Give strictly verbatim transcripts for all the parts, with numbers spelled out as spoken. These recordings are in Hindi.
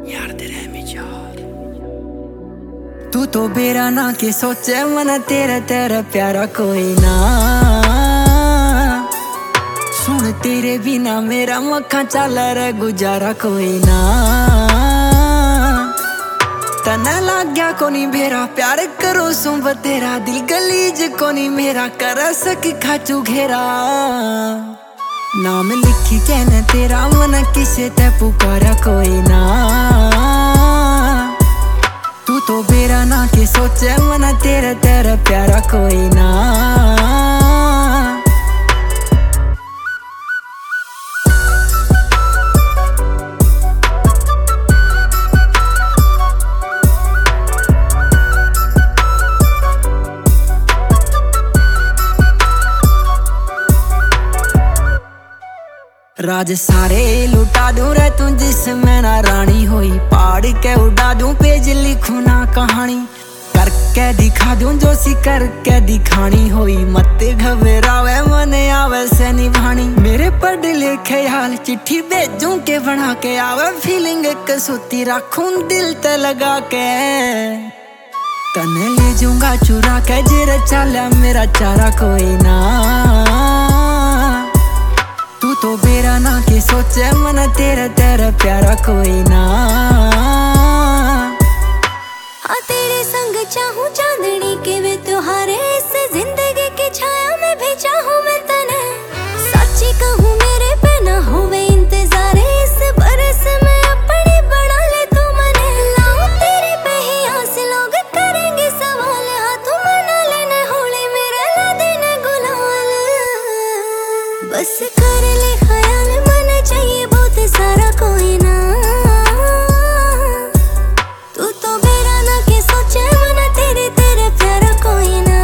यार तेरे में यार तू तो बेरा ना के सोचे मन तेरा तेरा प्यारा कोई ना। सुन तेरे बिना मेरा मक्खा चल रे गुजारा कोई ना। तना लग गया कोनी भेरा प्यार करो सुब तेरा दिल गलीज कोनी मेरा कर सक खाचू घेरा। नाम लिखी कहने तेरा मन किसे ते पुकारा कोई ना। तू तो बेरा ना के सोचे मन तेरा तेरा प्यारा कोई ना। राज सारे लुटा दूं रे तू जिसमें ना रानी होई। पहाड़ के उड़ा दूं पेज लिखूं ना कहानी। करके दिखा दूं जो सी करके दिखानी होई। मत घबरावे मन आवे से निभानी। मेरे पढ़ लिखे हाल चिट्ठी भेजूं के बना के आवे फीलिंग एक सूती रखूं दिल ते लगा के। तने ले जाऊंगा चुरा के जेरे चला मेरा चारा कोई ना। तू तो बेरा ना के सोचे मन तेरा तेरा प्यारा कोई ना। हाँ तेरे संग चाहूं चांदनी के वे त्योहारे इस जिंदगी की छाया में भी चाहूं मैं तने। सच्ची कहूं मेरे पे ना होवे इंतजार इस बरस में अपनी बना ले तू मने। लाऊं तेरे पे ही आस लोग करेंगे सवाल। हाथों मना लेने होली मेरे ला देने गुलाल। बस कर ले ख्याल मन चाहिए बहुत सारा कोई ना। तू तो बेरा ना के सोचे मन तेरे तेरे प्यारा कोई ना।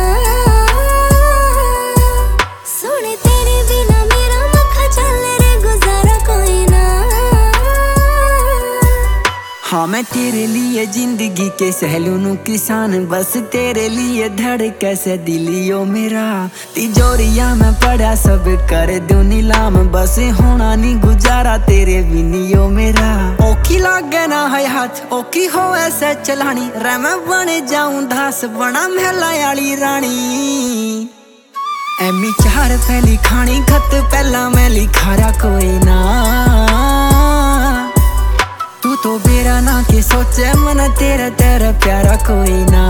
सुन तेरे बिना मेरा मक्खा चल रे गुजारा कोई ना। हाँ मैं तेरे लिए जिंदगी के सहलूनू किसान। बस तेरे लिए धड़के से दिलियो मेरा। तिजोरिया में पड़ा सब कर दूं नीलाम। बस होना नहीं गुजारा तेरे बिनियो मेरा। ओकी लागे ना है हाथ ओकी हो ऐसे चलानी। रे मैं बने जाऊं धास बना महला वाली रानी। एमी चार पहली खानी खत पहला मैं लिखारा कोई ना। तू तो बेरा ना के सोचे मन तेरा तेरा प्यारा कोई ना।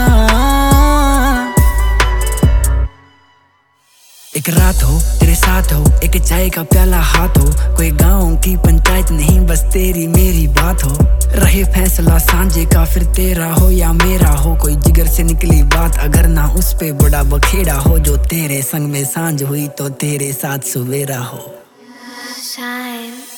एक रात हो तेरे साथ हो एक चाय का प्याला हाथ हो। कोई गाँव की पंचायत नहीं बस तेरी मेरी बात हो। रहे फैसला सांझे का फिर तेरा हो या मेरा हो। कोई जिगर से निकली बात अगर ना उस पे बड़ा बखेड़ा हो। जो तेरे संग में सांझ हुई तो तेरे साथ सुवेरा हो। शाइन